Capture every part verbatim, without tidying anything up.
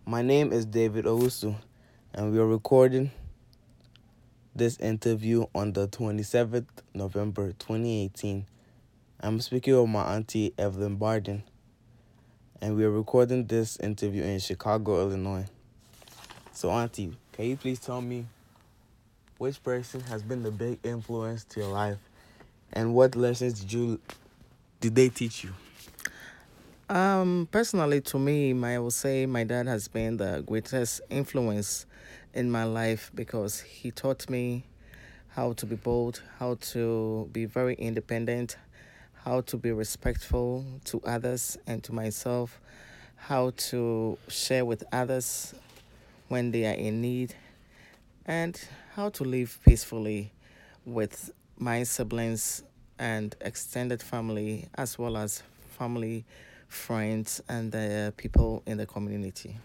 My name is David Owusu, and we are recording this interview on the twenty-seventh of November twenty eighteen. I'm speaking with my auntie Evelyn Barden, and we are recording this interview in Chicago, Illinois. So, auntie, can you please tell me which person has been the big influence to your life, and what lessons did you did they teach you? Um, personally, to me, my, I would say my dad has been the greatest influence in my life because he taught me how to be bold, how to be very independent, how to be respectful to others and to myself, how to share with others when they are in need, and how to live peacefully with my siblings and extended family, as well as family, friends, and the people in the community.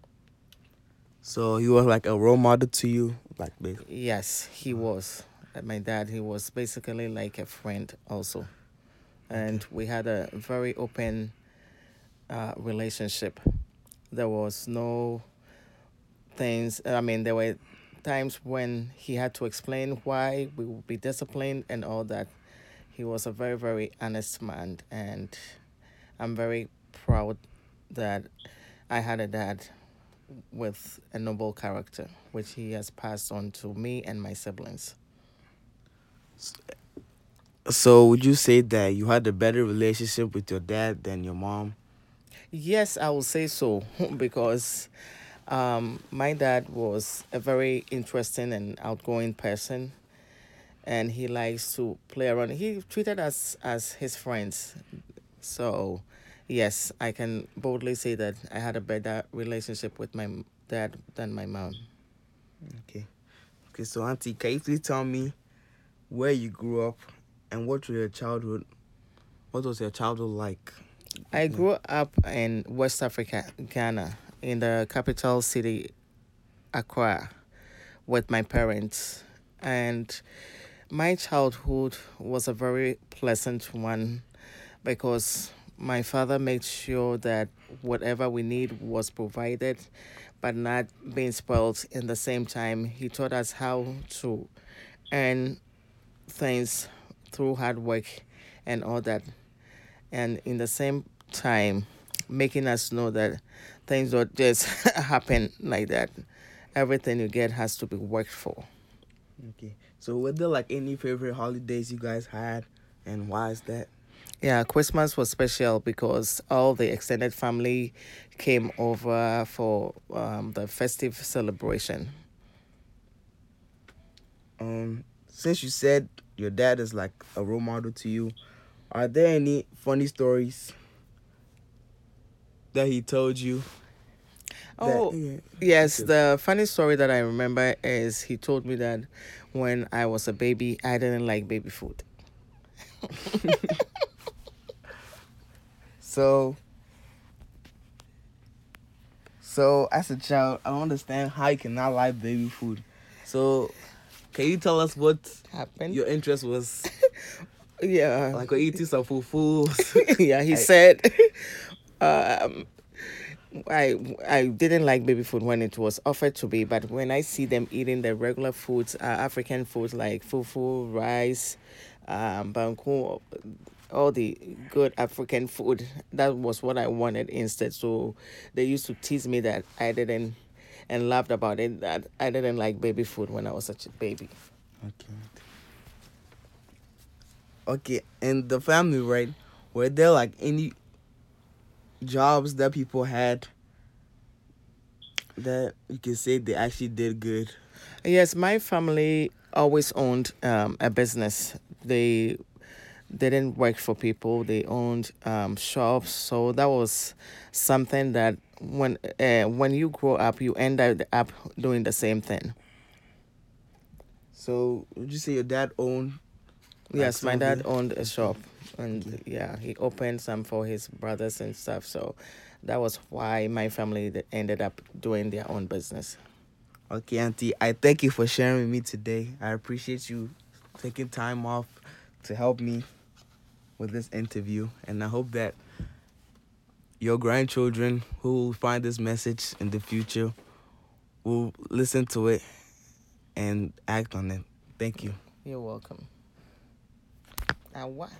So he was like a role model to you, like basically. Yes, he was. Uh, My dad, he was basically like a friend also. And Okay. we had a very open uh, relationship. There was no things, I mean, there were times when he had to explain why we would be disciplined and all that. He was a very, very honest man, and I'm very proud that I had a dad with a noble character, which he has passed on to me and my siblings. So would you say that you had a better relationship with your dad than your mom? Yes, I will say so because um, my dad was a very interesting and outgoing person, and he likes to play around. He treated us as his friends. So, yes, I can boldly say that I had a better relationship with my m- dad than my mom. Okay. Okay, so auntie, can you please tell me where you grew up and what were your childhood what was your childhood like? I Yeah. grew up in West Africa, Ghana, in the capital city, Accra, with my parents. And my childhood was a very pleasant one because my father made sure that whatever we need was provided, but not being spoiled in the same time. He taught us how to earn things through hard work and all that. And in the same time, making us know that things don't just happen like that. Everything you get has to be worked for. Okay. So were there like any favorite holidays you guys had, and why is that? Yeah, Christmas was special because all the extended family came over for um, the festive celebration. Um since you said your dad is like a role model to you, are there any funny stories that he told you that Oh, yeah, you yes, could the funny story that I remember is he told me that when I was a baby, I didn't like baby food. so so as a child I don't understand how you cannot like baby food. So can you tell us what Happened? your interest was? Yeah. Like we're eating some fufus. Yeah, he I said um, I I didn't like baby food when it was offered to me, but when I see them eating the regular foods, uh, African foods like fufu, rice, um, banku, all the good African food, that was what I wanted instead. So they used to tease me that I didn't and laughed about it that I didn't like baby food when I was such a baby. okay. Okay, in the family, right? Were there like any jobs that people had that you can say they actually did good? Yes, my family always owned um, a business. They they didn't work for people. They owned um, shops. So that was something that when uh, when you grow up, you end up up doing the same thing. So would you say your dad owned like Yes, some my of dad the owned a okay, shop, okay, and yeah, he opened some for his brothers and stuff. So that was why my family th- ended up doing their own business. okay, auntie. I thank you for sharing with me today. I appreciate you taking time off to help me with this interview, and I hope that your grandchildren who will find this message in the future will listen to it and act on it. Thank you. You're welcome. Now what?